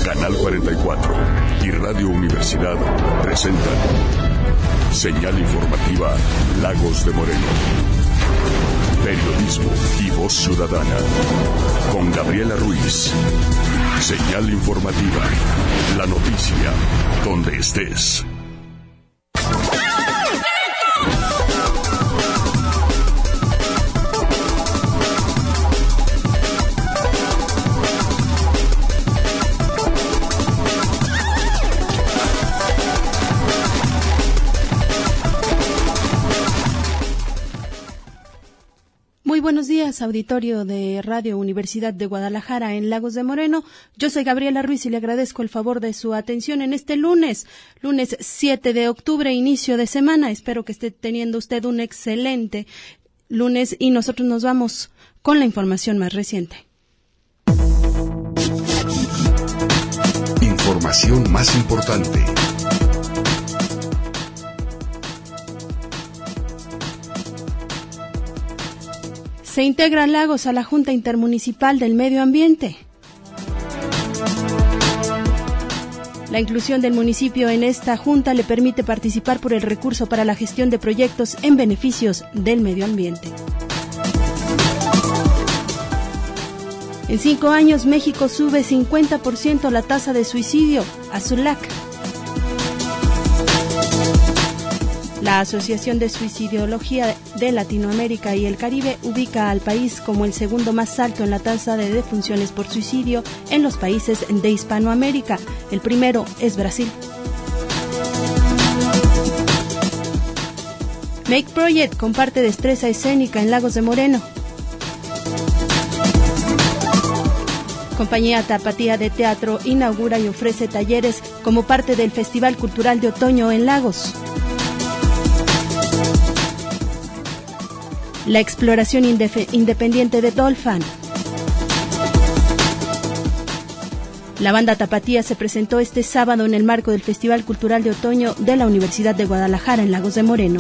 Canal 44 y Radio Universidad presentan Señal Informativa Lagos de Moreno. Periodismo y voz ciudadana. Con Gabriela Ruiz. Señal Informativa. La noticia donde estés. Muy buenos días, auditorio de Radio Universidad de Guadalajara en Lagos de Moreno. Yo soy Gabriela Ruiz y le agradezco el favor de su atención en este lunes 7 de octubre, inicio de semana. Espero que esté teniendo usted un excelente lunes y nosotros nos vamos con la información más reciente. Información más importante. Se integra Lagos a la Junta Intermunicipal del Medio Ambiente. La inclusión del municipio en esta junta le permite participar por el recurso para la gestión de proyectos en beneficios del medio ambiente. En 5 años, México sube 50% la tasa de suicidio a SULAC. La Asociación de Suicidología de Latinoamérica y el Caribe ubica al país como el segundo más alto en la tasa de defunciones por suicidio en los países de Hispanoamérica. El primero es Brasil. Make Project comparte destreza escénica en Lagos de Moreno. Compañía Tapatía de Teatro inaugura y ofrece talleres como parte del Festival Cultural de Otoño en Lagos. La exploración independiente de Dolphin. La banda Tapatía se presentó este sábado en el marco del Festival Cultural de Otoño de la Universidad de Guadalajara en Lagos de Moreno.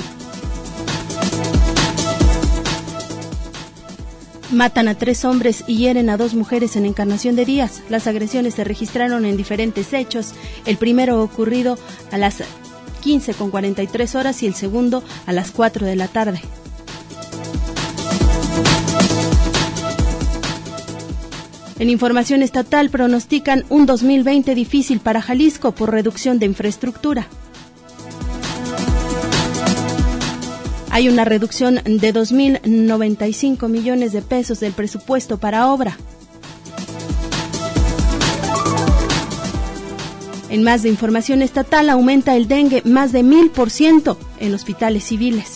Matan a 3 hombres y hieren a 2 mujeres en Encarnación de Díaz. Las agresiones se registraron en diferentes hechos. El primero ocurrido a las 15:43 horas y el segundo a las 4 de la tarde. En información estatal, pronostican un 2020 difícil para Jalisco por reducción de infraestructura. Hay una reducción de 2.095 millones de pesos del presupuesto para obra. En más de información estatal, aumenta el dengue más de 1000% en hospitales civiles.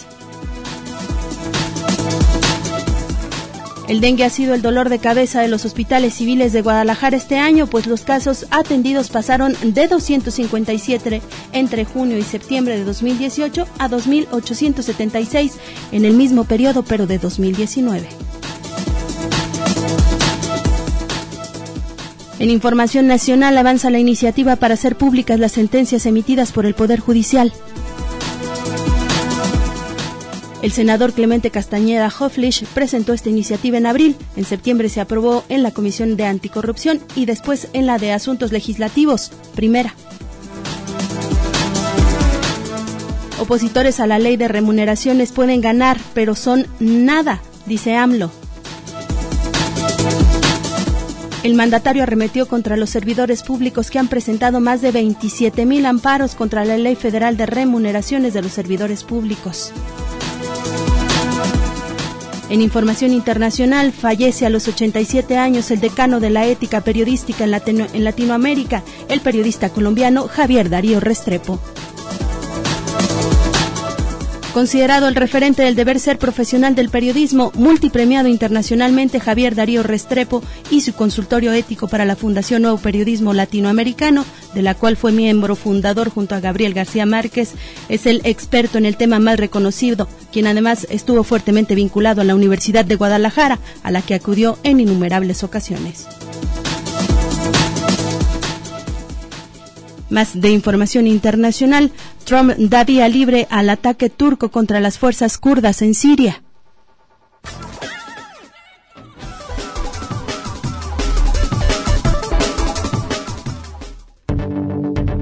El dengue ha sido el dolor de cabeza de los hospitales civiles de Guadalajara este año, pues los casos atendidos pasaron de 257 entre junio y septiembre de 2018 a 2.876 en el mismo periodo, pero de 2019. En información nacional, avanza la iniciativa para hacer públicas las sentencias emitidas por el Poder Judicial. El senador Clemente Castañeda Hofflich presentó esta iniciativa en abril. En septiembre se aprobó en la Comisión de Anticorrupción y después en la de Asuntos Legislativos, primera. Opositores a la ley de remuneraciones pueden ganar, pero son nada, dice AMLO. El mandatario arremetió contra los servidores públicos que han presentado más de 27,000 amparos contra la Ley Federal de Remuneraciones de los Servidores Públicos. En información internacional, fallece a los 87 años el decano de la ética periodística en Latinoamérica, el periodista colombiano Javier Darío Restrepo. Considerado el referente del deber ser profesional del periodismo, multipremiado internacionalmente, Javier Darío Restrepo y su consultorio ético para la Fundación Nuevo Periodismo Latinoamericano, de la cual fue miembro fundador junto a Gabriel García Márquez, es el experto en el tema más reconocido, quien además estuvo fuertemente vinculado a la Universidad de Guadalajara, a la que acudió en innumerables ocasiones. Más de información internacional, Trump da vía libre al ataque turco contra las fuerzas kurdas en Siria.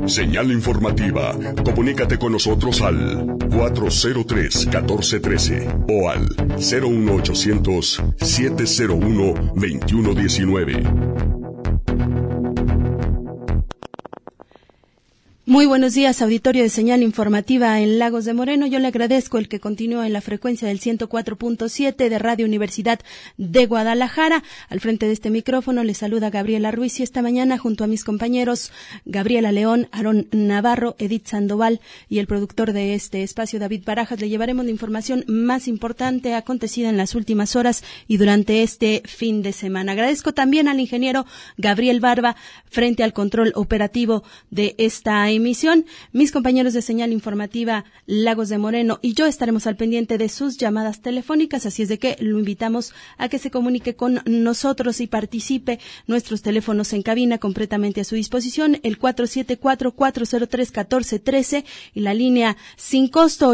Señal informativa. Comunícate con nosotros al 403-1413 o al 01800-701-2119. Muy buenos días, auditorio de Señal Informativa en Lagos de Moreno. Yo le agradezco el que continúe en la frecuencia del 104.7 de Radio Universidad de Guadalajara. Al frente de este micrófono le saluda Gabriela Ruiz y esta mañana junto a mis compañeros Gabriela León, Aarón Navarro, Edith Sandoval y el productor de este espacio, David Barajas, le llevaremos la información más importante acontecida en las últimas horas y durante este fin de semana. Agradezco también al ingeniero Gabriel Barba frente al control operativo de esta emisión. Mis compañeros de Señal Informativa Lagos de Moreno y yo estaremos al pendiente de sus llamadas telefónicas, así es de que lo invitamos a que se comunique con nosotros y participe. Nuestros teléfonos en cabina completamente a su disposición, el 474-403-1413 y la línea sin costo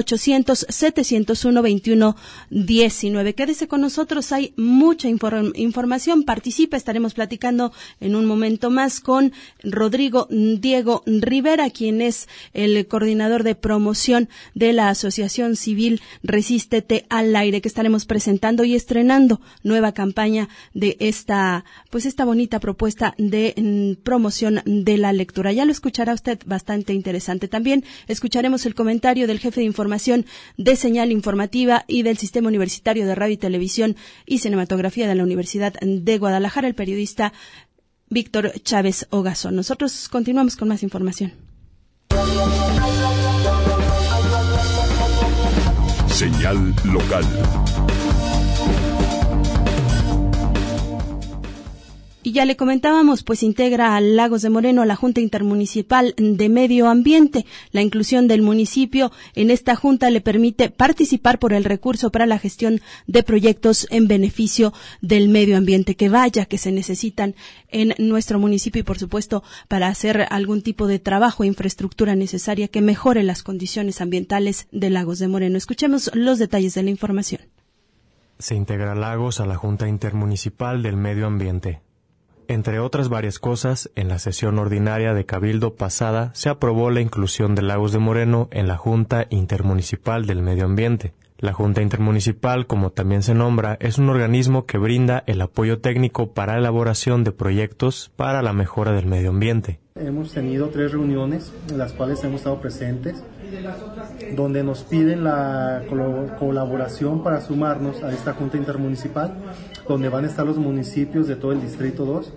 800-701-2119. Quédese con nosotros, hay mucha información, participe, estaremos platicando en un momento más con Rodrigo Diego Rivera, quien es el coordinador de promoción de la Asociación Civil Resístete al Aire, que estaremos presentando y estrenando nueva campaña de esta bonita propuesta de promoción de la lectura. Ya lo escuchará usted, bastante interesante. También escucharemos el comentario del jefe de información de Señal Informativa y del Sistema Universitario de Radio y Televisión y Cinematografía de la Universidad de Guadalajara, el periodista Víctor Chávez Ogazón. Nosotros continuamos con más información. Señal local. Y ya le comentábamos, pues integra a Lagos de Moreno a la Junta Intermunicipal de Medio Ambiente. La inclusión del municipio en esta junta le permite participar por el recurso para la gestión de proyectos en beneficio del medio ambiente, que vaya que se necesitan en nuestro municipio y por supuesto para hacer algún tipo de trabajo e infraestructura necesaria que mejore las condiciones ambientales de Lagos de Moreno. Escuchemos los detalles de la información. Se integra Lagos a la Junta Intermunicipal del Medio Ambiente. Entre otras varias cosas, en la sesión ordinaria de Cabildo pasada se aprobó la inclusión de Lagos de Moreno en la Junta Intermunicipal del Medio Ambiente. La Junta Intermunicipal, como también se nombra, es un organismo que brinda el apoyo técnico para la elaboración de proyectos para la mejora del medio ambiente. Hemos tenido 3 reuniones en las cuales hemos estado presentes, donde nos piden la colaboración para sumarnos a esta Junta Intermunicipal, donde van a estar los municipios de todo el Distrito 2,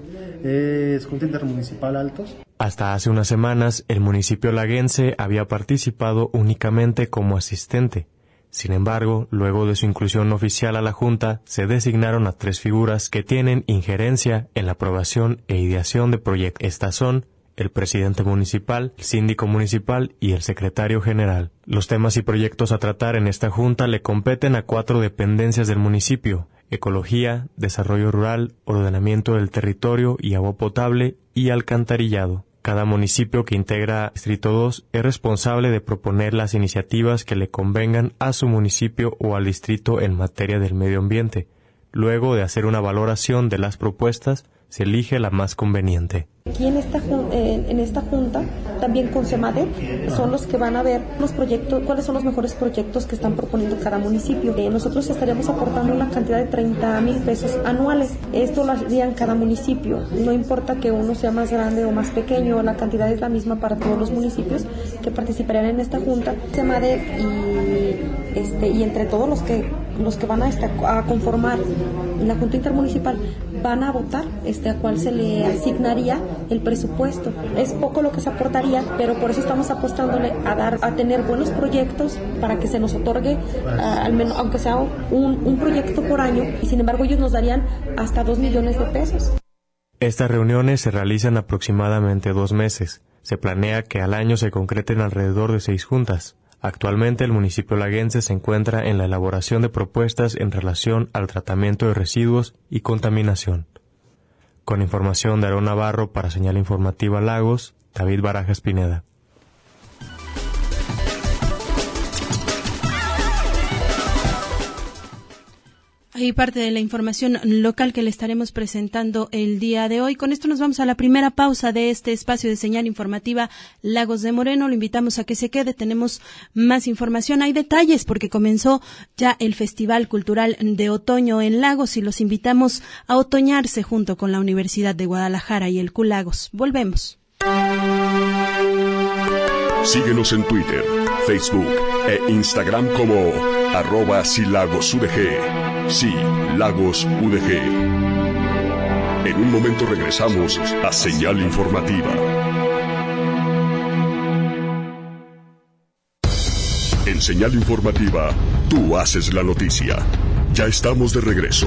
es Junta Intermunicipal Altos. Hasta hace unas semanas, el municipio laguense había participado únicamente como asistente. Sin embargo, luego de su inclusión oficial a la Junta, se designaron a 3 figuras que tienen injerencia en la aprobación e ideación de proyectos. Estas son el presidente municipal, el síndico municipal y el secretario general. Los temas y proyectos a tratar en esta junta le competen a 4 dependencias del municipio: ecología, desarrollo rural, ordenamiento del territorio y agua potable y alcantarillado. Cada municipio que integra Distrito 2 es responsable de proponer las iniciativas que le convengan a su municipio o al distrito en materia del medio ambiente. Luego de hacer una valoración de las propuestas, se elige la más conveniente. Aquí en esta junta, también con CEMADEP, son los que van a ver los proyectos, cuáles son los mejores proyectos que están proponiendo cada municipio. Nosotros estaríamos aportando una cantidad de 30,000 pesos anuales. Esto lo harían cada municipio. No importa que uno sea más grande o más pequeño, la cantidad es la misma para todos los municipios que participarían en esta junta. CEMADEP y entre todos los que van a conformar la Junta Intermunicipal van a votar a cuál se le asignaría el presupuesto. Es poco lo que se aportaría, pero por eso estamos apostándole a tener buenos proyectos para que se nos otorgue al menos, aunque sea un proyecto por año, y sin embargo ellos nos darían hasta 2 millones de pesos. Estas reuniones se realizan aproximadamente 2 meses. Se planea que al año se concreten alrededor de 6 juntas. Actualmente el municipio laguense se encuentra en la elaboración de propuestas en relación al tratamiento de residuos y contaminación. Con información de Aarón Navarro para Señal Informativa Lagos, David Barajas Pineda. Ahí parte de la información local que le estaremos presentando el día de hoy. Con esto nos vamos a la primera pausa de este espacio de señal informativa Lagos de Moreno. Lo invitamos a que se quede. Tenemos más información. Hay detalles porque comenzó ya el Festival Cultural de Otoño en Lagos y los invitamos a otoñarse junto con la Universidad de Guadalajara y el QLagos. Volvemos. Síguenos en Twitter, Facebook e Instagram como @silagosudg. Sí, Lagos UDG. En un momento regresamos a Señal Informativa. En Señal Informativa, tú haces la noticia. Ya estamos de regreso.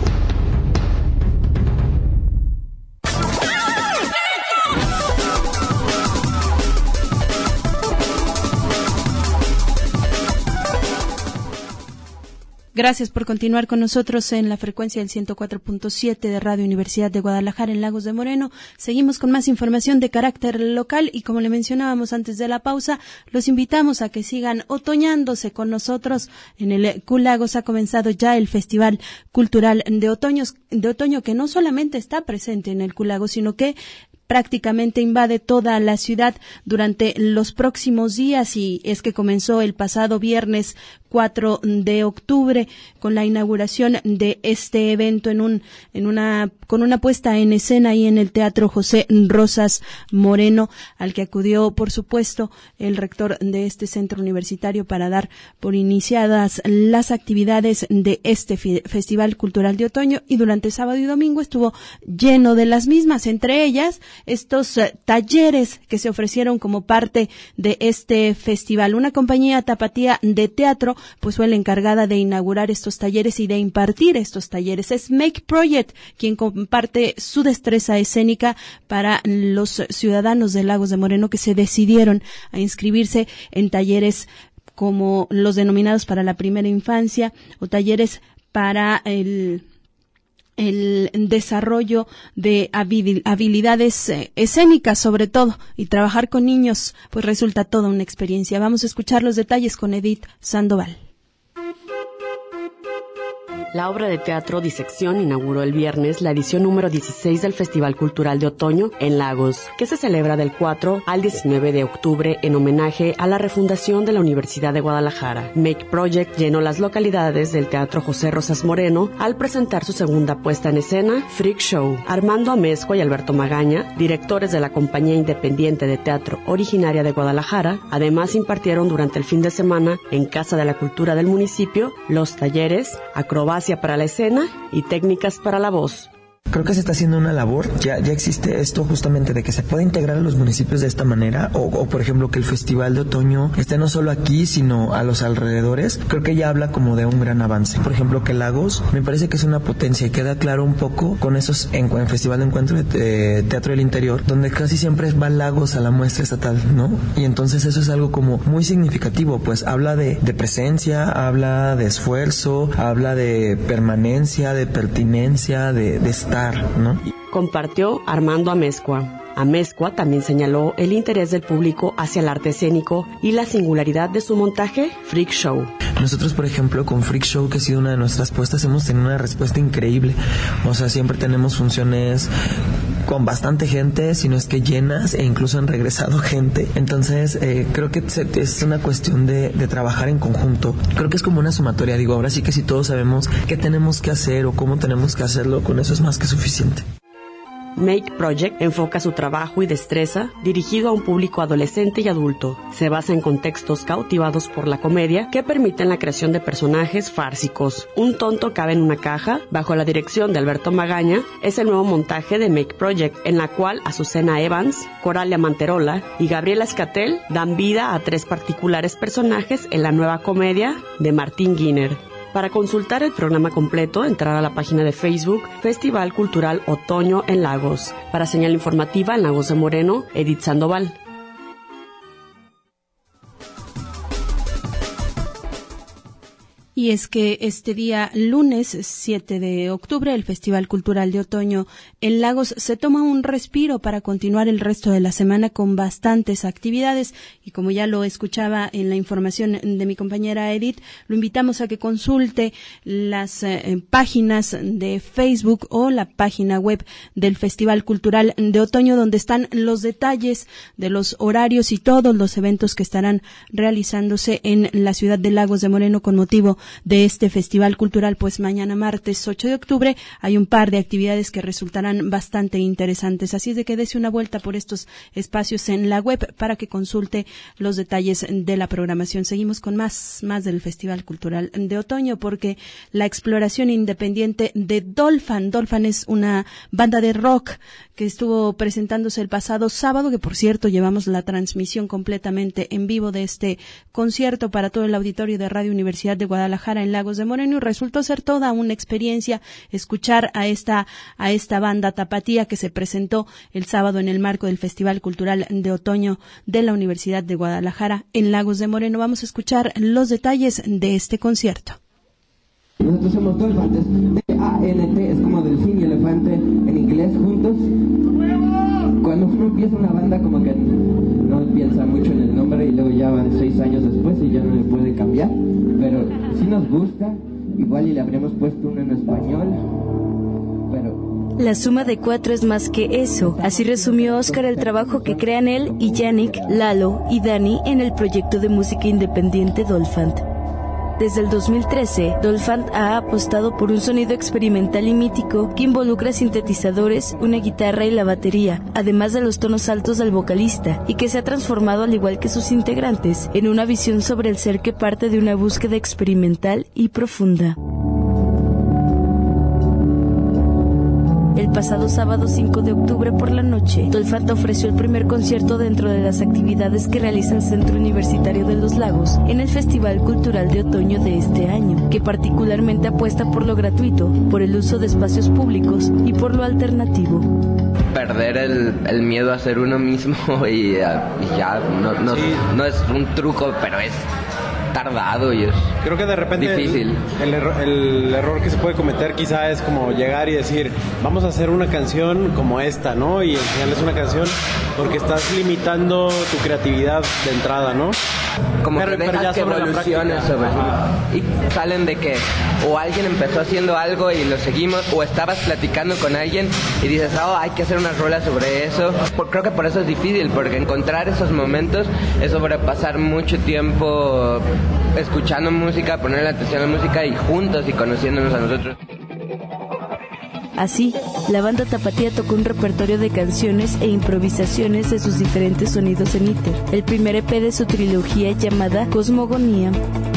Gracias por continuar con nosotros en la frecuencia del 104.7 de Radio Universidad de Guadalajara en Lagos de Moreno. Seguimos con más información de carácter local y como le mencionábamos antes de la pausa, los invitamos a que sigan otoñándose con nosotros. En el QLagos ha comenzado ya el Festival Cultural de Otoño que no solamente está presente en el QLagos, sino que prácticamente invade toda la ciudad durante los próximos días y es que comenzó el pasado viernes 4 de octubre con la inauguración de este evento con una puesta en escena ahí en el Teatro José Rosas Moreno, al que acudió, por supuesto, el rector de este centro universitario para dar por iniciadas las actividades de este Festival Cultural de Otoño y durante sábado y domingo estuvo lleno de las mismas, entre ellas estos talleres que se ofrecieron como parte de este festival. Una compañía tapatía de teatro pues fue la encargada de inaugurar estos talleres y de impartir estos talleres. Es Make Project quien comparte su destreza escénica para los ciudadanos de Lagos de Moreno que se decidieron a inscribirse en talleres como los denominados para la primera infancia o talleres para el desarrollo de habilidades escénicas sobre todo y trabajar con niños pues resulta toda una experiencia. Vamos a escuchar los detalles con Edith Sandoval. La obra de teatro Disección inauguró el viernes la edición número 16 del Festival Cultural de Otoño en Lagos, que se celebra del 4 al 19 de octubre en homenaje a la refundación de la Universidad de Guadalajara. Make Project llenó las localidades del Teatro José Rosas Moreno al presentar su segunda puesta en escena, Freak Show. Armando Amezcua y Alberto Magaña, directores de la compañía independiente de teatro originaria de Guadalajara, además impartieron durante el fin de semana en Casa de la Cultura del municipio los talleres Acrobacia para la escena y técnicas para la voz. Creo que se está haciendo una labor, ya existe esto justamente de que se pueda integrar a los municipios de esta manera o por ejemplo que el Festival de Otoño esté no solo aquí sino a los alrededores. Creo que ya habla como de un gran avance. Por ejemplo que Lagos me parece que es una potencia y queda claro un poco con esos en Festival de Encuentro de Teatro del Interior donde casi siempre va Lagos a la muestra estatal, ¿no? Y entonces eso es algo como muy significativo, pues habla de presencia, habla de esfuerzo, habla de permanencia, de pertinencia, de estar, ¿no? Compartió Armando Amezcua. Amezcua también señaló el interés del público hacia el arte escénico y la singularidad de su montaje Freak Show. Nosotros, por ejemplo, con Freak Show, que ha sido una de nuestras puestas, hemos tenido una respuesta increíble. O sea, siempre tenemos funciones con bastante gente, si no es que llenas, e incluso han regresado gente. Entonces, creo que es una cuestión de trabajar en conjunto. Creo que es como una sumatoria. Digo, ahora sí que si todos sabemos qué tenemos que hacer o cómo tenemos que hacerlo, con eso es más que suficiente. Make Project enfoca su trabajo y destreza dirigido a un público adolescente y adulto. Se basa en contextos cautivados por la comedia que permiten la creación de personajes fársicos. Un tonto cabe en una caja, bajo la dirección de Alberto Magaña, es el nuevo montaje de Make Project, en la cual Azucena Evans, Coralia Manterola y Gabriela Escatel dan vida a 3 particulares personajes en la nueva comedia de Martín Guiner. Para consultar el programa completo, entrar a la página de Facebook Festival Cultural Otoño en Lagos. Para señal informativa en Lagos de Moreno, Edith Sandoval. Y es que este día lunes 7 de octubre el Festival Cultural de Otoño en Lagos se toma un respiro para continuar el resto de la semana con bastantes actividades, y como ya lo escuchaba en la información de mi compañera Edith, lo invitamos a que consulte las páginas de Facebook o la página web del Festival Cultural de Otoño, donde están los detalles de los horarios y todos los eventos que estarán realizándose en la ciudad de Lagos de Moreno con motivo de este Festival Cultural. Pues mañana martes 8 de octubre hay un par de actividades que resultarán bastante interesantes, así es de que dese una vuelta por estos espacios en la web para que consulte los detalles de la programación. Seguimos con más del Festival Cultural de Otoño, porque la exploración independiente de Dolphan es una banda de rock que estuvo presentándose el pasado sábado, que por cierto llevamos la transmisión completamente en vivo de este concierto para todo el auditorio de Radio Universidad de Guadalajara en Lagos de Moreno, y resultó ser toda una experiencia escuchar a esta banda tapatía que se presentó el sábado en el marco del Festival Cultural de Otoño de la Universidad de Guadalajara en Lagos de Moreno. Vamos a escuchar los detalles de este concierto. Nosotros somos Dolphantes, D-A-N-T, es como delfín y elefante en inglés, juntos. Cuando uno empieza una banda como que no piensa mucho en el nombre y luego ya van 6 años después y ya no le puede cambiar, pero sí nos gusta, igual y le habríamos puesto uno en español, pero... La suma de 4 es más que eso. Así resumió Oscar el trabajo que crean él y Yannick, Lalo y Dani en el proyecto de música independiente Dolphan. Desde el 2013, Dolphan ha apostado por un sonido experimental y mítico que involucra sintetizadores, una guitarra y la batería, además de los tonos altos del vocalista, y que se ha transformado, al igual que sus integrantes, en una visión sobre el ser que parte de una búsqueda experimental y profunda. El pasado sábado 5 de octubre por la noche, Dolphan ofreció el primer concierto dentro de las actividades que realiza el Centro Universitario de los Lagos en el Festival Cultural de Otoño de este año, que particularmente apuesta por lo gratuito, por el uso de espacios públicos y por lo alternativo. Perder el miedo a ser uno mismo y ya, no es un truco, pero es tardado y es creo que de repente difícil. El error que se puede cometer quizá es como llegar y decir, vamos a hacer una canción como esta, ¿no? Y enseñarles una canción, porque estás limitando tu creatividad de entrada, ¿no? Como pero ya que evoluciones sobre y salen de que o alguien empezó haciendo algo y lo seguimos, o estabas platicando con alguien y dices, hay que hacer una rola sobre eso. Creo que por eso es difícil, porque encontrar esos momentos es sobrepasar mucho tiempo escuchando música, ponerle atención a la música y juntos y conociéndonos a nosotros. Así, la banda tapatía tocó un repertorio de canciones e improvisaciones de sus diferentes sonidos en ITER, el primer EP de su trilogía llamada Cosmogonía.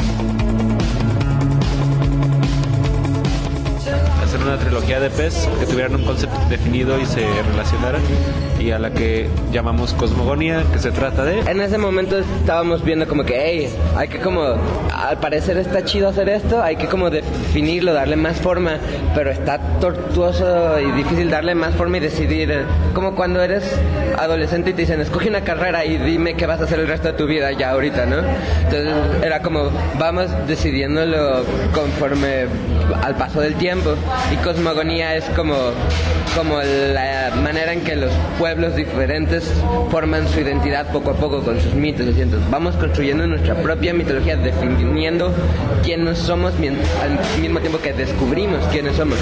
Hacer una trilogía de EPs que tuvieran un concepto definido y se relacionaran, y a la que llamamos Cosmogonía, que se trata de... En ese momento estábamos viendo como que, hay que como, al parecer está chido hacer esto, hay que como definirlo, darle más forma, pero está tortuoso y difícil darle más forma y decidir, como cuando eres adolescente y te dicen, escoge una carrera y dime qué vas a hacer el resto de tu vida ya ahorita, ¿no? Entonces era como, vamos decidiéndolo conforme al paso del tiempo, y Cosmogonía es como la manera en que los pueblos diferentes forman su identidad poco a poco con sus mitos. Entonces, vamos construyendo nuestra propia mitología, definiendo quiénes somos al mismo tiempo que descubrimos quiénes somos.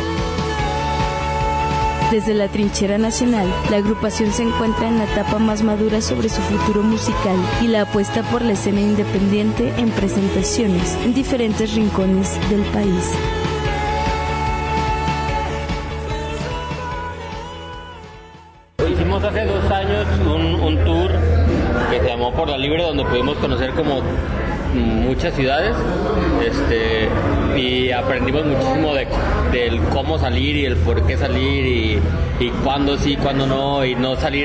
Desde la trinchera nacional, la agrupación se encuentra en la etapa más madura sobre su futuro musical y la apuesta por la escena independiente en presentaciones en diferentes rincones del país. Hicimos hace 2 años un tour que se llamó Por la Libre, donde pudimos conocer como muchas ciudades, y aprendimos muchísimo del cómo salir y el por qué salir y cuándo sí, cuándo no, y no salir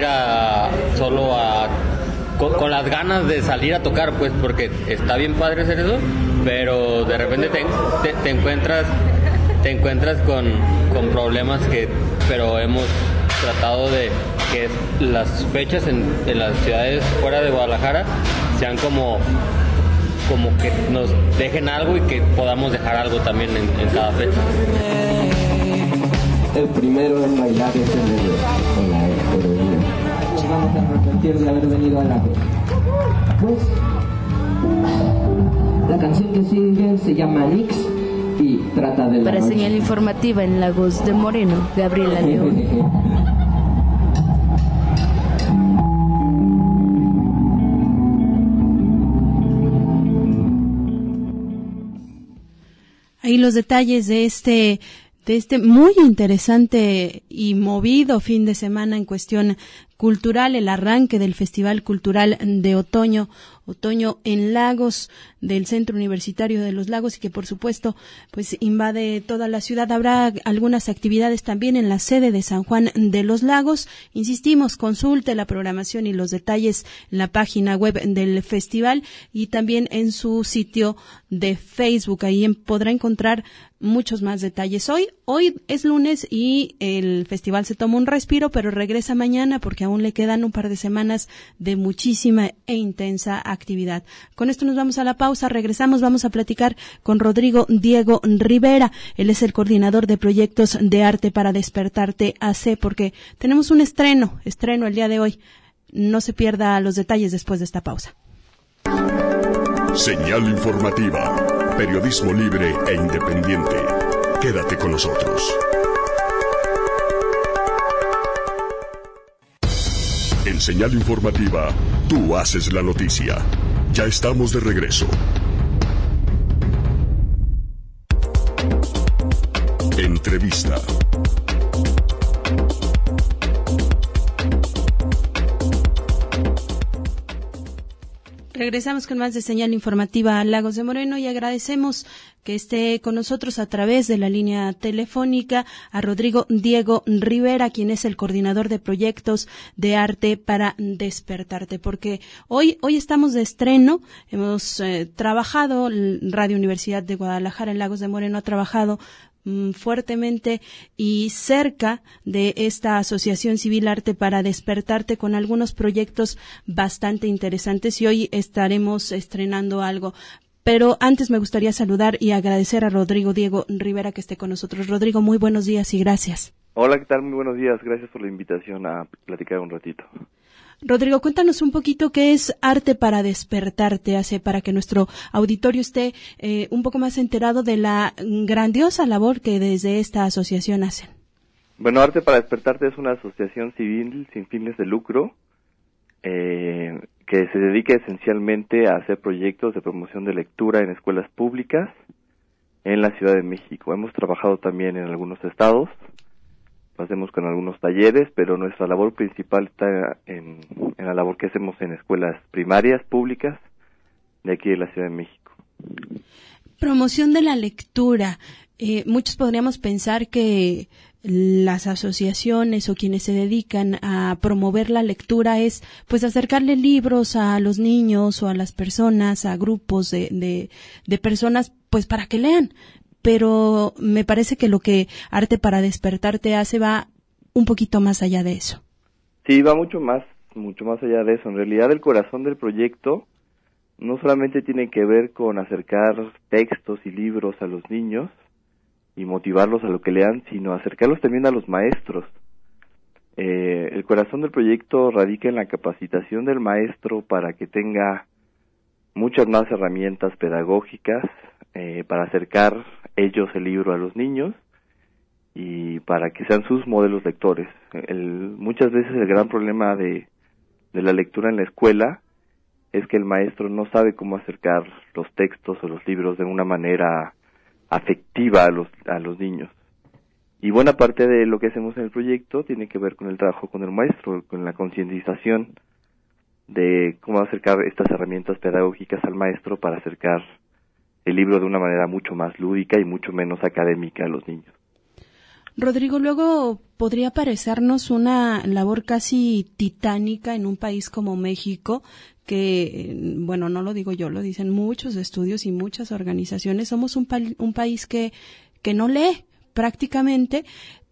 con las ganas de salir a tocar, pues, porque está bien padre hacer eso, pero de repente te encuentras con problemas pero hemos tratado de que las fechas en las ciudades fuera de Guadalajara sean como como que nos dejen algo y que podamos dejar algo también en cada fecha. El primero en bailar es el de la heroína. Nos vamos a arrepentir de haber venido a la vez. Pues la canción que sigue se llama Nix y trata de la Para noche. señal informativa en Lagos de Moreno, Gabriela León. Ahí los detalles de este muy interesante y movido fin de semana en cuestión cultural, el arranque del Festival Cultural de Otoño en Lagos, del Centro Universitario de los Lagos, y que por supuesto pues invade toda la ciudad. Habrá algunas actividades también en la sede de San Juan de los Lagos. Insistimos, consulte la programación y los detalles en la página web del festival y también en su sitio de Facebook. Ahí podrá encontrar muchos más detalles. Hoy es lunes y el festival se toma un respiro, pero regresa mañana porque aún le quedan un par de semanas de muchísima e intensa actividad. Con esto nos vamos a la pausa. Regresamos, vamos a platicar con Rodrigo Diego Rivera. Él es el coordinador de proyectos de arte para Despertarte AC, porque tenemos un estreno el día de hoy. No se pierda los detalles después de esta pausa. Señal informativa, periodismo libre e independiente. Quédate con nosotros. En Señal Informativa, tú haces la noticia. Ya estamos de regreso. Entrevista. Regresamos con más de Señal Informativa a Lagos de Moreno y agradecemos que esté con nosotros a través de la línea telefónica a Rodrigo Diego Rivera, quien es el coordinador de proyectos de arte para Despertarte, porque hoy estamos de estreno. Hemos trabajado, Radio Universidad de Guadalajara en Lagos de Moreno ha trabajado fuertemente y cerca de esta Asociación Civil Arte para Despertarte con algunos proyectos bastante interesantes, y hoy estaremos estrenando algo. Pero antes me gustaría saludar y agradecer a Rodrigo Diego Rivera que esté con nosotros. Rodrigo, muy buenos días y gracias. Hola, ¿qué tal? Muy buenos días. Gracias por la invitación a platicar un ratito. Rodrigo, cuéntanos un poquito qué es Arte para Despertarte, para que nuestro auditorio esté un poco más enterado de la grandiosa labor que desde esta asociación hacen. Bueno, Arte para Despertarte es una asociación civil sin fines de lucro que se dedica esencialmente a hacer proyectos de promoción de lectura en escuelas públicas en la Ciudad de México. Hemos trabajado también en algunos estados, lo hacemos con algunos talleres, pero nuestra labor principal está en la labor que hacemos en escuelas primarias públicas de aquí de la Ciudad de México. Promoción de la lectura. Muchos podríamos pensar que las asociaciones o quienes se dedican a promover la lectura es pues acercarle libros a los niños o a las personas, a grupos de personas, pues para que lean. Pero me parece que lo que Arte para Despertarte hace va un poquito más allá de eso. Sí, va mucho más allá de eso. En realidad el corazón del proyecto no solamente tiene que ver con acercar textos y libros a los niños y motivarlos a lo que lean, sino acercarlos también a los maestros. El corazón del proyecto radica en la capacitación del maestro para que tenga muchas más herramientas pedagógicas para acercar ellos el libro a los niños y para que sean sus modelos lectores. Muchas veces el gran problema de la lectura en la escuela es que el maestro no sabe cómo acercar los textos o los libros de una manera afectiva a los niños. Y buena parte de lo que hacemos en el proyecto tiene que ver con el trabajo con el maestro, con la concientización de cómo acercar estas herramientas pedagógicas al maestro para acercar el libro de una manera mucho más lúdica y mucho menos académica a los niños. Rodrigo, luego podría parecernos una labor casi titánica en un país como México, que, bueno, no lo digo yo, lo dicen muchos estudios y muchas organizaciones. Somos un país que no lee prácticamente,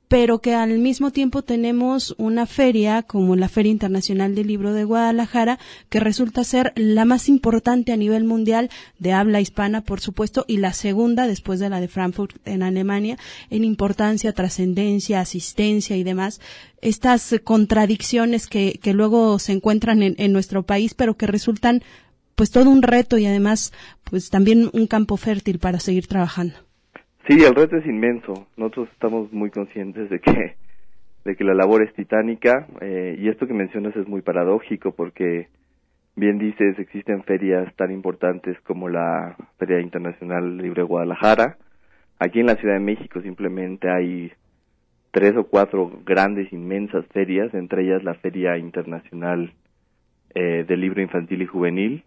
pero que al mismo tiempo tenemos una feria como la Feria Internacional del Libro de Guadalajara, que resulta ser la más importante a nivel mundial de habla hispana, por supuesto, y la segunda después de la de Frankfurt en Alemania, en importancia, trascendencia, asistencia y demás. Estas contradicciones que luego se encuentran en nuestro país, pero que resultan pues todo un reto y además pues también un campo fértil para seguir trabajando. Sí, el reto es inmenso. Nosotros estamos muy conscientes de que la labor es titánica, y esto que mencionas es muy paradójico porque, bien dices, existen ferias tan importantes como la Feria Internacional Libre de Guadalajara. Aquí en la Ciudad de México simplemente hay 3 o 4 grandes, inmensas ferias, entre ellas la Feria Internacional del Libro Infantil y Juvenil,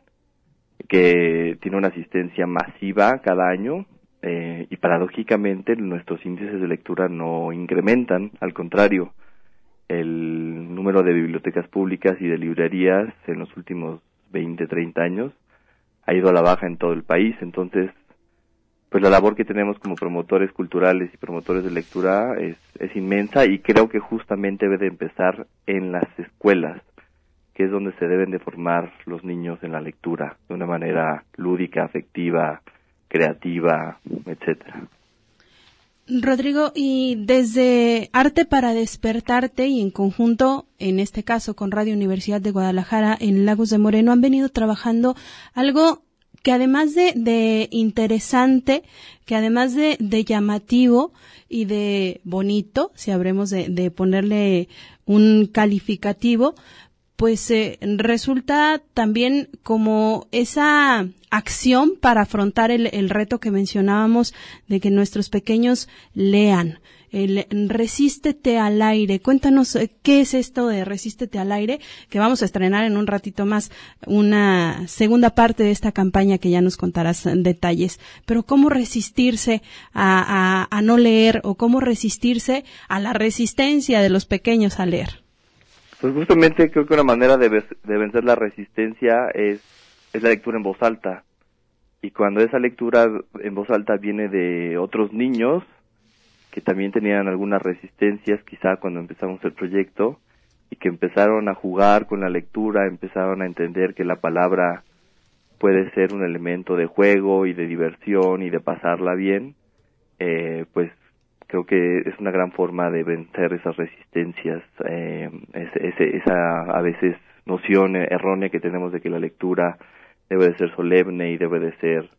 que tiene una asistencia masiva cada año. Y paradójicamente nuestros índices de lectura no incrementan, al contrario, el número de bibliotecas públicas y de librerías en los últimos 20, 30 años ha ido a la baja en todo el país. Entonces, pues la labor que tenemos como promotores culturales y promotores de lectura es inmensa, y creo que justamente debe de empezar en las escuelas, que es donde se deben de formar los niños en la lectura de una manera lúdica, afectiva, creativa, etcétera. Rodrigo, y desde Arte para Despertarte y en conjunto, en este caso con Radio Universidad de Guadalajara en Lagos de Moreno, han venido trabajando algo que además de interesante, que además de llamativo y de bonito, si habremos de ponerle un calificativo, pues resulta también como esa acción para afrontar el reto que mencionábamos de que nuestros pequeños lean. El Resístete al Aire. Cuéntanos qué es esto de Resístete al Aire, que vamos a estrenar en un ratito más una segunda parte de esta campaña que ya nos contarás detalles. Pero cómo resistirse a no leer, o cómo resistirse a la resistencia de los pequeños a leer. Pues justamente creo que una manera de vencer la resistencia es la lectura en voz alta. Y cuando esa lectura en voz alta viene de otros niños que también tenían algunas resistencias quizá cuando empezamos el proyecto, y que empezaron a jugar con la lectura, empezaron a entender que la palabra puede ser un elemento de juego y de diversión y de pasarla bien, pues creo que es una gran forma de vencer esas resistencias, esa a veces noción errónea que tenemos de que la lectura debe de ser solemne y debe de ser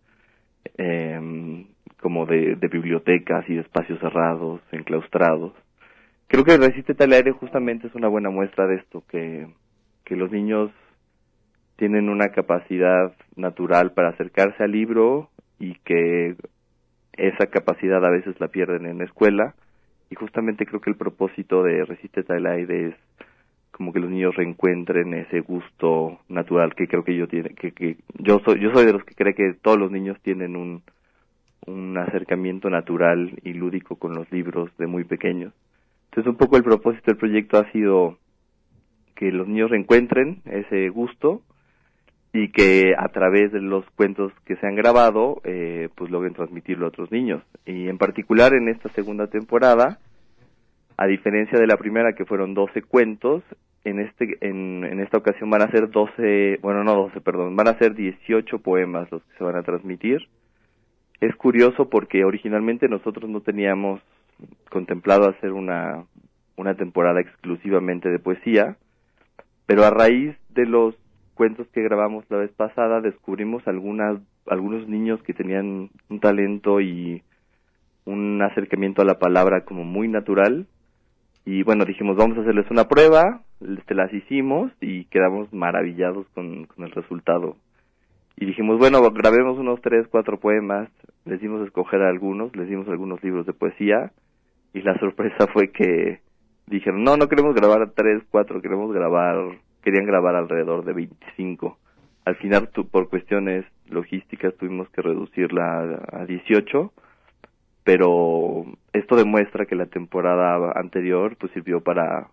como de bibliotecas y de espacios cerrados, enclaustrados. Creo que Resístete al Aire justamente es una buena muestra de esto, que los niños tienen una capacidad natural para acercarse al libro y que esa capacidad a veces la pierden en la escuela, y justamente creo que el propósito de Resístete al Aire es como que los niños reencuentren ese gusto natural que creo que yo soy de los que cree que todos los niños tienen un acercamiento natural y lúdico con los libros de muy pequeños. Entonces un poco el propósito del proyecto ha sido que los niños reencuentren ese gusto y que a través de los cuentos que se han grabado pues logren transmitirlo a otros niños. Y en particular en esta segunda temporada, a diferencia de la primera que fueron 12 cuentos, en esta ocasión van a ser van a ser 18 poemas los que se van a transmitir. Es curioso porque originalmente nosotros no teníamos contemplado hacer una temporada exclusivamente de poesía, pero a raíz de los cuentos que grabamos la vez pasada descubrimos algunos niños que tenían un talento y un acercamiento a la palabra como muy natural, y bueno, dijimos vamos a hacerles una prueba, las hicimos y quedamos maravillados con el resultado. Y dijimos, bueno, grabemos unos 3, 4 poemas, les dimos a escoger algunos, les dimos algunos libros de poesía, y la sorpresa fue que dijeron, no queremos grabar 3, 4, querían grabar alrededor de 25. Al final, por cuestiones logísticas, tuvimos que reducirla a 18, pero esto demuestra que la temporada anterior pues sirvió para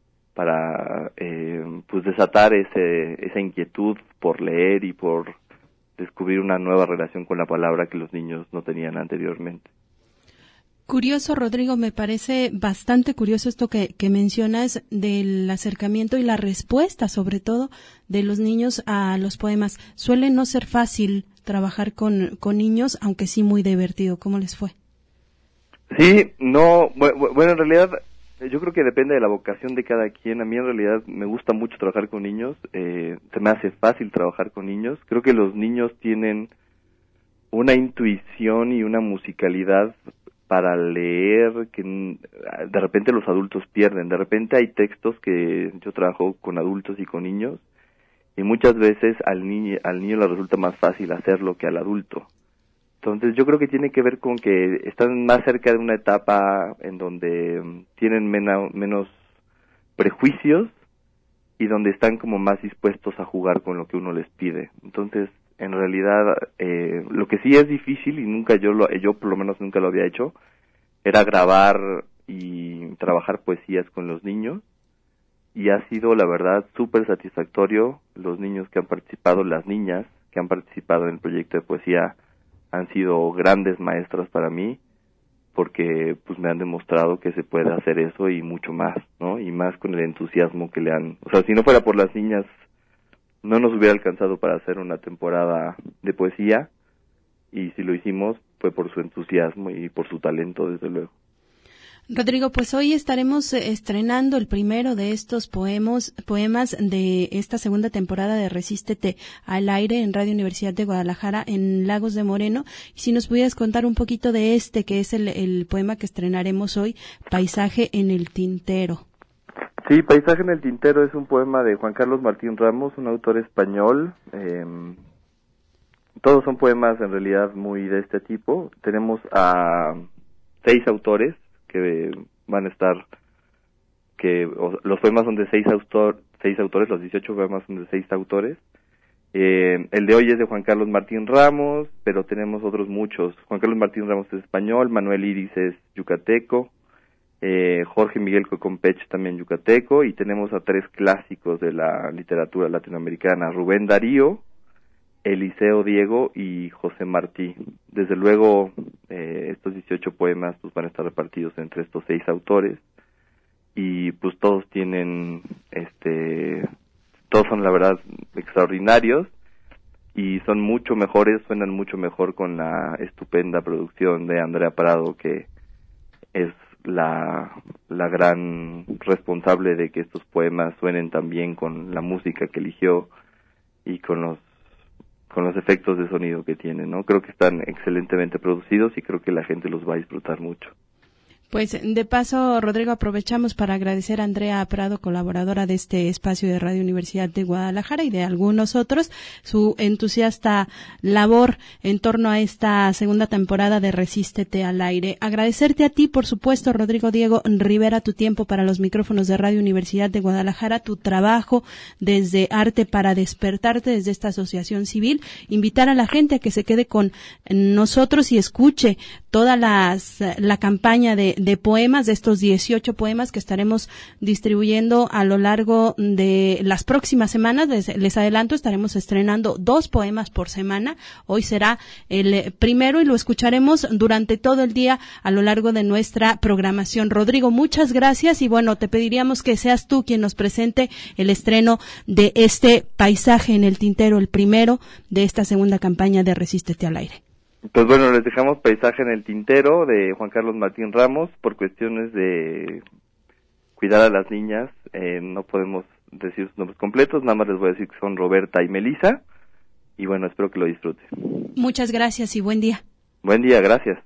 pues desatar esa inquietud por leer y por descubrir una nueva relación con la palabra que los niños no tenían anteriormente. Curioso, Rodrigo, me parece bastante curioso esto que mencionas del acercamiento y la respuesta, sobre todo, de los niños a los poemas. Suele no ser fácil trabajar con niños, aunque sí muy divertido. ¿Cómo les fue? Sí, no, bueno, en realidad yo creo que depende de la vocación de cada quien. A mí en realidad me gusta mucho trabajar con niños, se me hace fácil trabajar con niños. Creo que los niños tienen una intuición y una musicalidad para leer que de repente los adultos pierden. De repente hay textos que yo trabajo con adultos y con niños y muchas veces al niño le resulta más fácil hacerlo que al adulto. Entonces yo creo que tiene que ver con que están más cerca de una etapa en donde tienen menos prejuicios y donde están como más dispuestos a jugar con lo que uno les pide. Entonces, en realidad, lo que sí es difícil, y yo por lo menos nunca lo había hecho, era grabar y trabajar poesías con los niños, y ha sido, la verdad, súper satisfactorio. Los niños que han participado, las niñas que han participado en el proyecto de poesía, han sido grandes maestras para mí, porque pues me han demostrado que se puede hacer eso y mucho más, ¿no? Y más con el entusiasmo que le han... O sea, si no fuera por las niñas, no nos hubiera alcanzado para hacer una temporada de poesía, y si lo hicimos fue por su entusiasmo y por su talento, desde luego. Rodrigo, pues hoy estaremos estrenando el primero de estos poemas de esta segunda temporada de Resístete al Aire en Radio Universidad de Guadalajara en Lagos de Moreno. Y si nos pudieras contar un poquito de que es el poema que estrenaremos hoy, Paisaje en el Tintero. Sí, Paisaje en el Tintero es un poema de Juan Carlos Martín Ramos, un autor español. Todos son poemas en realidad muy de este tipo. Tenemos a 6 autores que van a estar, los poemas son de 6 autores, los 18 poemas son de 6 autores. El de hoy es de Juan Carlos Martín Ramos, pero tenemos otros muchos. Juan Carlos Martín Ramos es español, Manuel Iris es yucateco, Jorge Miguel Cocompech también yucateco, y tenemos a 3 clásicos de la literatura latinoamericana, Rubén Darío, Eliseo Diego y José Martí. Desde luego, estos 18 poemas pues van a estar repartidos entre estos 6 autores, y pues todos tienen, todos son la verdad extraordinarios, y son mucho mejores, suenan mucho mejor con la estupenda producción de Andrea Prado, que es la gran responsable de que estos poemas suenen tan bien con la música que eligió y con los efectos de sonido que tienen, ¿no? Creo que están excelentemente producidos y creo que la gente los va a disfrutar mucho. Pues de paso, Rodrigo, aprovechamos para agradecer a Andrea Prado, colaboradora de este espacio de Radio Universidad de Guadalajara y de algunos otros, su entusiasta labor en torno a esta segunda temporada de Resístete al Aire. Agradecerte a ti, por supuesto, Rodrigo Diego Rivera, tu tiempo para los micrófonos de Radio Universidad de Guadalajara, tu trabajo desde Arte para Despertarte, desde esta asociación civil. Invitar a la gente a que se quede con nosotros y escuche toda la campaña de poemas, de estos 18 poemas que estaremos distribuyendo a lo largo de las próximas semanas. Les adelanto, estaremos estrenando 2 poemas por semana. Hoy será el primero y lo escucharemos durante todo el día a lo largo de nuestra programación. Rodrigo, muchas gracias, y bueno, te pediríamos que seas tú quien nos presente el estreno de este Paisaje en el Tintero, el primero de esta segunda campaña de Resístete al Aire. Pues bueno, les dejamos Paisaje en el Tintero de Juan Carlos Martín Ramos. Por cuestiones de cuidar a las niñas, no podemos decir sus nombres completos, nada más les voy a decir que son Roberta y Melissa, y bueno, espero que lo disfruten. Muchas gracias y buen día. Buen día, gracias.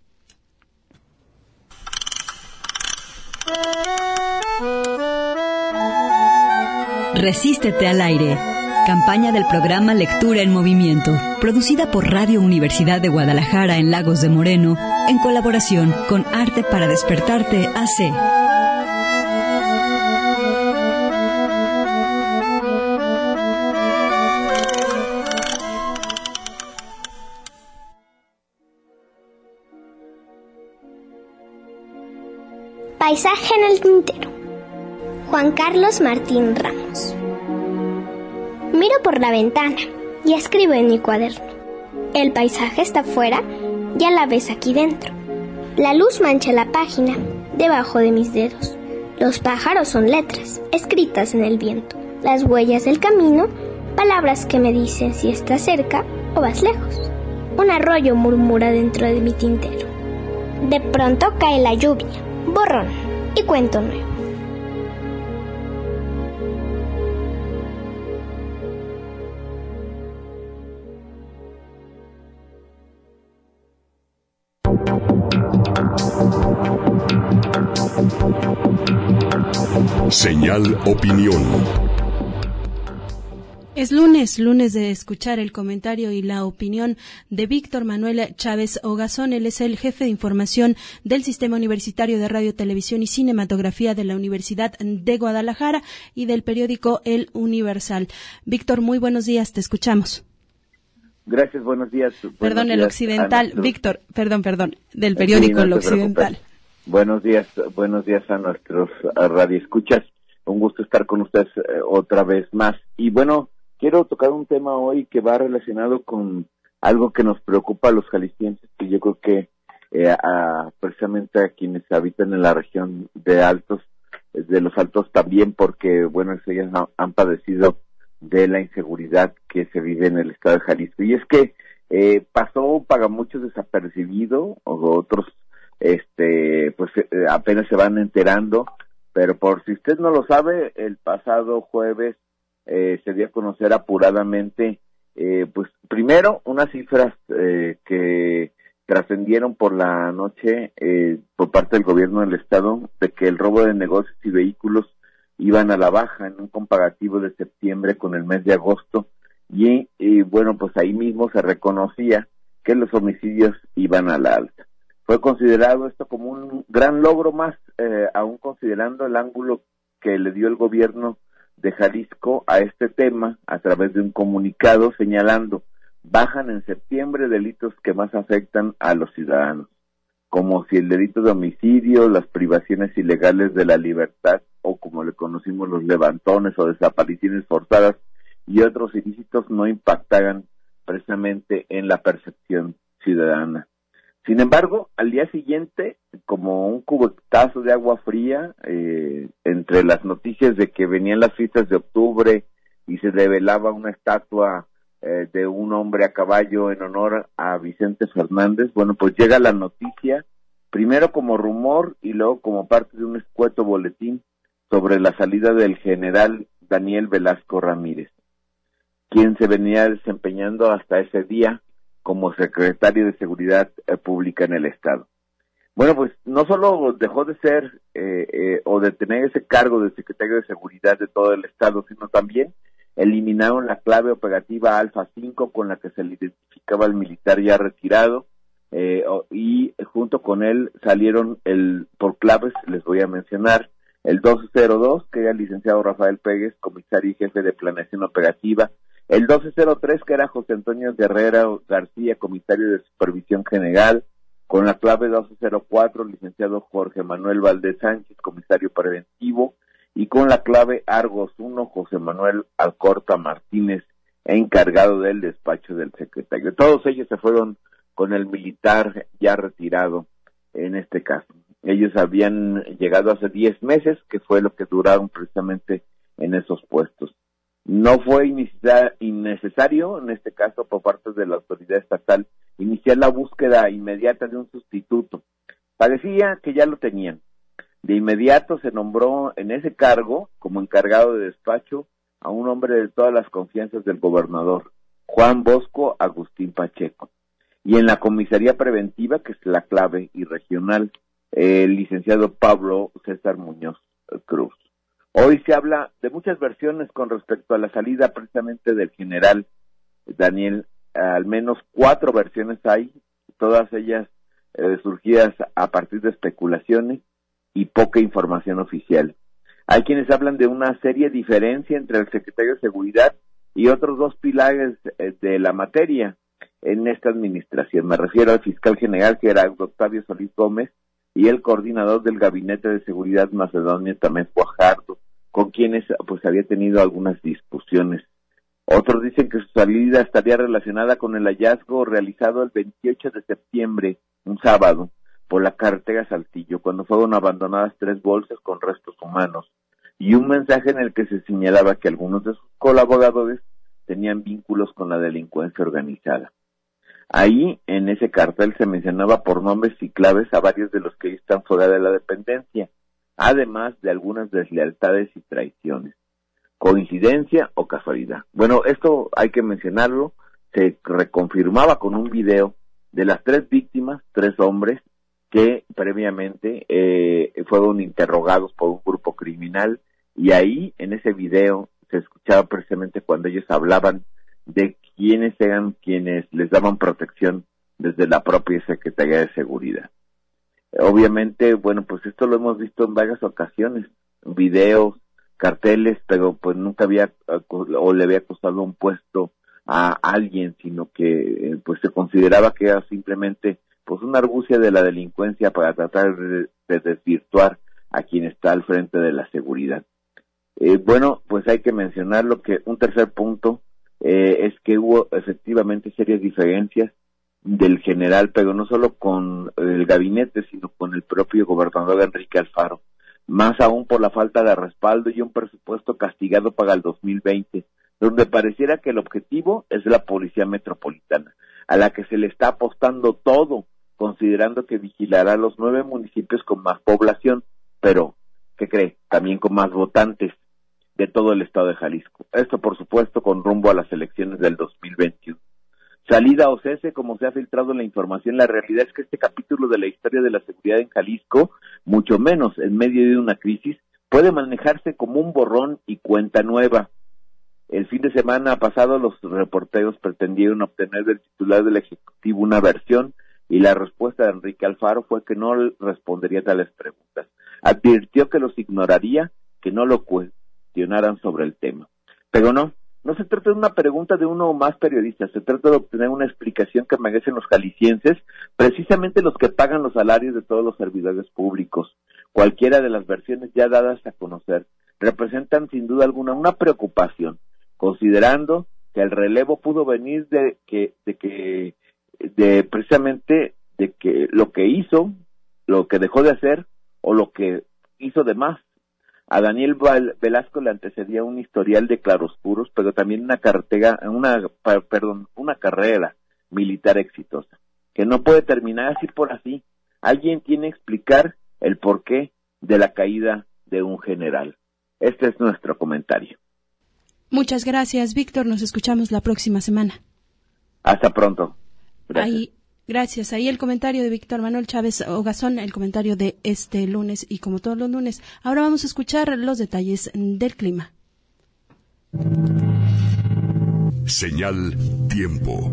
Resístete al Aire. Campaña del programa Lectura en Movimiento, producida por Radio Universidad de Guadalajara en Lagos de Moreno, en colaboración con Arte para Despertarte AC. Paisaje en el Tintero. Juan Carlos Martín Ramos. Miro por la ventana y escribo en mi cuaderno. El paisaje está afuera, ya la ves aquí dentro. La luz mancha la página debajo de mis dedos. Los pájaros son letras escritas en el viento. Las huellas del camino, palabras que me dicen si estás cerca o vas lejos. Un arroyo murmura dentro de mi tintero. De pronto cae la lluvia, borrón y cuento nuevo. Señal Opinión. Es lunes de escuchar el comentario y la opinión de Víctor Manuel Chávez Ogazón. Él es el jefe de información del Sistema Universitario de Radio, Televisión y Cinematografía de la Universidad de Guadalajara y del periódico El Universal. Víctor, muy buenos días, te escuchamos. Gracias, buenos días. Perdón, El Occidental. Víctor, perdón, del periódico El Occidental. Buenos días a nuestros radioescuchas. Un gusto estar con ustedes otra vez más. Y bueno, quiero tocar un tema hoy que va relacionado con algo que nos preocupa a los jaliscienses, que yo creo que precisamente a quienes habitan en la región de los Altos también, porque bueno, ellos han padecido de la inseguridad que se vive en el estado de Jalisco. Y es que pasó para muchos desapercibido, o otros apenas se van enterando, pero por si usted no lo sabe, el pasado jueves se dio a conocer apuradamente, primero unas cifras que trascendieron por la noche por parte del gobierno del estado, de que el robo de negocios y vehículos iban a la baja en un comparativo de septiembre con el mes de agosto, y bueno, pues ahí mismo se reconocía que los homicidios iban a la alta. Fue considerado esto como un gran logro más, aún considerando el ángulo que le dio el gobierno de Jalisco a este tema a través de un comunicado señalando: bajan en septiembre delitos que más afectan a los ciudadanos, como si el delito de homicidio, las privaciones ilegales de la libertad, o como le conocimos los levantones o desapariciones forzadas, y otros ilícitos no impactaran precisamente en la percepción ciudadana. Sin embargo, al día siguiente, como un cubetazo de agua fría, entre las noticias de que venían las fiestas de octubre y se develaba una estatua de un hombre a caballo en honor a Vicente Fernández, bueno, pues llega la noticia, primero como rumor y luego como parte de un escueto boletín sobre la salida del general Daniel Velasco Ramírez, quien se venía desempeñando hasta ese día como secretario de Seguridad Pública en el estado. Bueno, pues no solo dejó de ser o de tener ese cargo de secretario de Seguridad de todo el estado, sino también eliminaron la clave operativa Alfa 5 con la que se le identificaba al militar ya retirado, y junto con él salieron por claves, les voy a mencionar, el 202, que era el licenciado Rafael Pérez, comisario y jefe de planeación operativa, el 1203, que era José Antonio Guerrero García, comisario de supervisión general, con la clave 1204, licenciado Jorge Manuel Valdés Sánchez, comisario preventivo, y con la clave Argos 1, José Manuel Alcorta Martínez, encargado del despacho del secretario. Todos ellos se fueron con el militar ya retirado en este caso. Ellos habían llegado hace 10 meses, que fue lo que duraron precisamente en esos puestos. No fue innecesario, en este caso, por parte de la autoridad estatal, iniciar la búsqueda inmediata de un sustituto. Parecía que ya lo tenían. De inmediato se nombró en ese cargo, como encargado de despacho, a un hombre de todas las confianzas del gobernador, Juan Bosco Agustín Pacheco. Y en la comisaría preventiva, que es la clave y regional, el licenciado Pablo César Muñoz Cruz. Hoy se habla de muchas versiones con respecto a la salida precisamente del general Daniel. Al menos 4 versiones hay, todas ellas surgidas a partir de especulaciones y poca información oficial. Hay quienes hablan de una seria diferencia entre el secretario de Seguridad y otros 2 pilares de la materia en esta administración. Me refiero al fiscal general, que era Octavio Solís Gómez, y el coordinador del Gabinete de Seguridad, Macedonio Tamés Guajardo, con quienes pues había tenido algunas discusiones. Otros dicen que su salida estaría relacionada con el hallazgo realizado el 28 de septiembre, un sábado, por la carretera Saltillo, cuando fueron abandonadas 3 bolsas con restos humanos y un mensaje en el que se señalaba que algunos de sus colaboradores tenían vínculos con la delincuencia organizada. Ahí, en ese cartel, se mencionaba por nombres y claves a varios de los que están fuera de la dependencia, además de algunas deslealtades y traiciones. ¿Coincidencia o casualidad? Bueno, esto hay que mencionarlo, se reconfirmaba con un video de las 3 víctimas, 3 hombres, que previamente fueron interrogados por un grupo criminal, y ahí, en ese video, se escuchaba precisamente cuando ellos hablaban de quiénes eran quienes les daban protección desde la propia Secretaría de Seguridad. Obviamente, bueno, pues esto lo hemos visto en varias ocasiones, videos, carteles, pero pues nunca había o le había costado un puesto a alguien, sino que pues se consideraba que era simplemente pues una argucia de la delincuencia para tratar de desvirtuar a quien está al frente de la seguridad. Bueno, pues hay que mencionarlo que un tercer punto es que hubo efectivamente serias diferencias del general, pero no solo con el gabinete, sino con el propio gobernador Enrique Alfaro, más aún por la falta de respaldo y un presupuesto castigado para el 2020, donde pareciera que el objetivo es la Policía Metropolitana, a la que se le está apostando todo, considerando que vigilará los 9 municipios con más población, pero, ¿qué cree? También con más votantes de todo el estado de Jalisco. Esto, por supuesto, con rumbo a las elecciones del 2021. Salida o cese, como se ha filtrado la información, la realidad es que este capítulo de la historia de la seguridad en Jalisco, mucho menos en medio de una crisis, puede manejarse como un borrón y cuenta nueva. El fin de semana pasado los reporteros pretendieron obtener del titular del Ejecutivo una versión y la respuesta de Enrique Alfaro fue que no respondería a tales preguntas. Advirtió que los ignoraría, que no lo cuestionaran sobre el tema. Pero no se trata de una pregunta de uno o más periodistas, se trata de obtener una explicación que merecen los jaliscienses, precisamente los que pagan los salarios de todos los servidores públicos. Cualquiera de las versiones ya dadas a conocer representan sin duda alguna una preocupación, considerando que el relevo pudo venir precisamente de que lo que hizo, lo que dejó de hacer o lo que hizo de más. A Daniel Velasco le antecedía un historial de claroscuros, pero también una carrera militar exitosa, que no puede terminar así por así. Alguien tiene que explicar el porqué de la caída de un general. Este es nuestro comentario. Muchas gracias, Víctor. Nos escuchamos la próxima semana. Hasta pronto. Gracias. Gracias. Ahí el comentario de Víctor Manuel Chávez Ogazón, el comentario de este lunes y como todos los lunes. Ahora vamos a escuchar los detalles del clima. Señal Tiempo.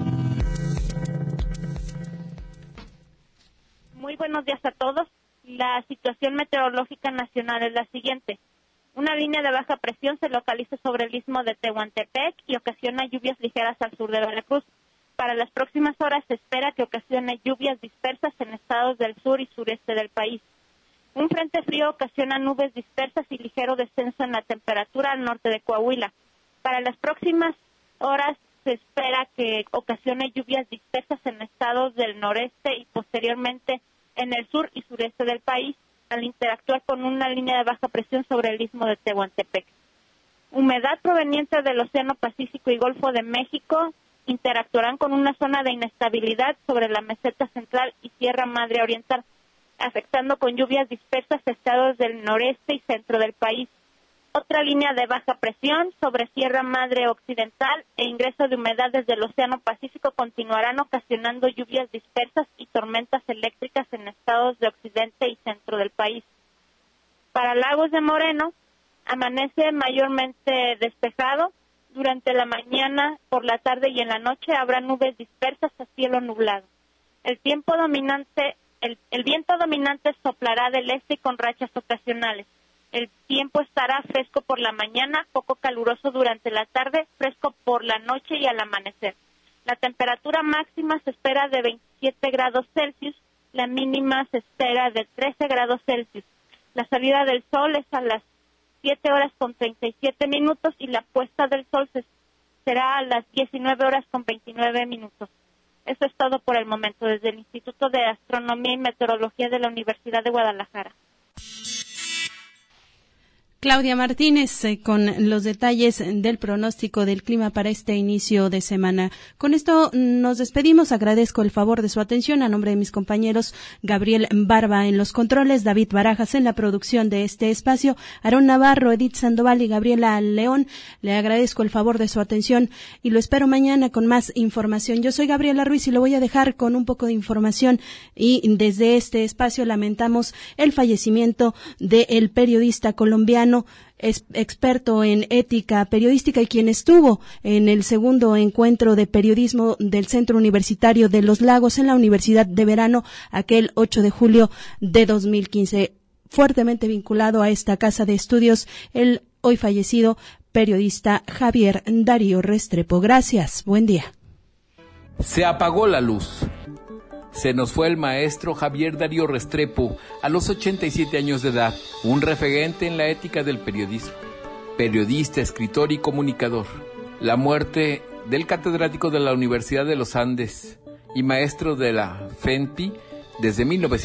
Muy buenos días a todos. La situación meteorológica nacional es la siguiente. Una línea de baja presión se localiza sobre el istmo de Tehuantepec y ocasiona lluvias ligeras al sur de Veracruz. Para las próximas horas se espera que ocasione lluvias dispersas en estados del sur y sureste del país. Un frente frío ocasiona nubes dispersas y ligero descenso en la temperatura al norte de Coahuila. Para las próximas horas se espera que ocasione lluvias dispersas en estados del noreste y posteriormente en el sur y sureste del país, al interactuar con una línea de baja presión sobre el istmo de Tehuantepec. Humedad proveniente del Océano Pacífico y Golfo de México interactuarán con una zona de inestabilidad sobre la meseta central y Sierra Madre Oriental, afectando con lluvias dispersas estados del noreste y centro del país. Otra línea de baja presión sobre Sierra Madre Occidental e ingreso de humedad desde el Océano Pacífico continuarán ocasionando lluvias dispersas y tormentas eléctricas en estados de occidente y centro del país. Para Lagos de Moreno, amanece mayormente despejado. Durante la mañana, por la tarde y en la noche habrá nubes dispersas a cielo nublado. El viento dominante soplará del este con rachas ocasionales. El tiempo estará fresco por la mañana, poco caluroso durante la tarde, fresco por la noche y al amanecer. La temperatura máxima se espera de 27 grados Celsius, la mínima se espera de 13 grados Celsius. La salida del sol es a las 7 horas con 37 minutos y la puesta del sol será a las 19 horas con 29 minutos. Eso es todo por el momento desde el Instituto de Astronomía y Meteorología de la Universidad de Guadalajara. Claudia Martínez con los detalles del pronóstico del clima para este inicio de semana. Con esto nos despedimos. Agradezco el favor de su atención a nombre de mis compañeros Gabriel Barba en los controles, David Barajas en la producción de este espacio, Aarón Navarro, Edith Sandoval y Gabriela León. Le agradezco el favor de su atención y lo espero mañana con más información. Yo soy Gabriela Ruiz y lo voy a dejar con un poco de información y desde este espacio lamentamos el fallecimiento del periodista colombiano experto en ética periodística y quien estuvo en el segundo encuentro de periodismo del Centro Universitario de Los Lagos en la Universidad de Verano, aquel 8 de julio de 2015, fuertemente vinculado a esta casa de estudios, el hoy fallecido periodista Javier Darío Restrepo. Gracias, buen día. Se apagó la luz. Se nos fue el maestro Javier Darío Restrepo a los 87 años de edad, un referente en la ética del periodismo, periodista, escritor y comunicador. La muerte del catedrático de la Universidad de los Andes y maestro de la FENPI desde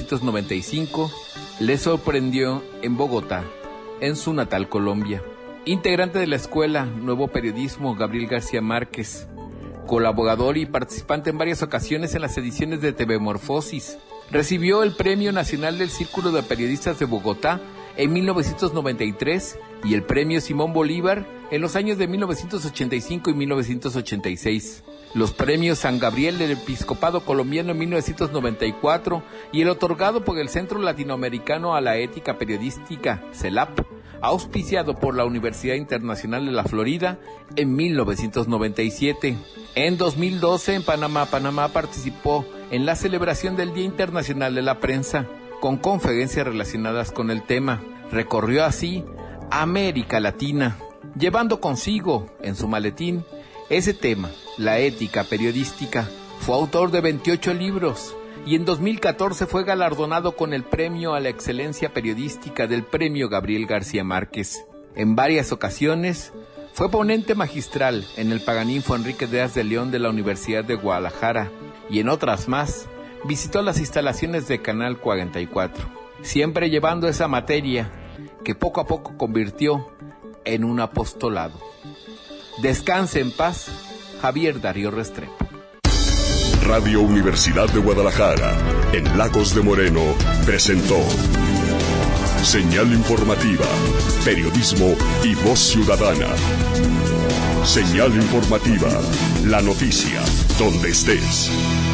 1995 le sorprendió en Bogotá, en su natal Colombia. Integrante de la escuela Nuevo Periodismo Gabriel García Márquez, colaborador y participante en varias ocasiones en las ediciones de TV Morfosis. Recibió el Premio Nacional del Círculo de Periodistas de Bogotá en 1993 y el Premio Simón Bolívar en los años de 1985 y 1986. Los premios San Gabriel del Episcopado Colombiano en 1994 y el otorgado por el Centro Latinoamericano a la Ética Periodística, CELAP, auspiciado por la Universidad Internacional de la Florida en 1997. En 2012, en Panamá participó en la celebración del Día Internacional de la Prensa, con conferencias relacionadas con el tema. Recorrió así América Latina, llevando consigo en su maletín ese tema, la ética periodística. Fue autor de 28 libros y en 2014 fue galardonado con el Premio a la Excelencia Periodística del Premio Gabriel García Márquez. En varias ocasiones fue ponente magistral en el Paraninfo Enrique Díaz de León de la Universidad de Guadalajara y en otras más visitó las instalaciones de Canal 44, siempre llevando esa materia que poco a poco convirtió en un apostolado. Descanse en paz, Javier Darío Restrepo. Radio Universidad de Guadalajara, en Lagos de Moreno, presentó Señal Informativa, Periodismo y Voz Ciudadana. Señal Informativa, la noticia, donde estés.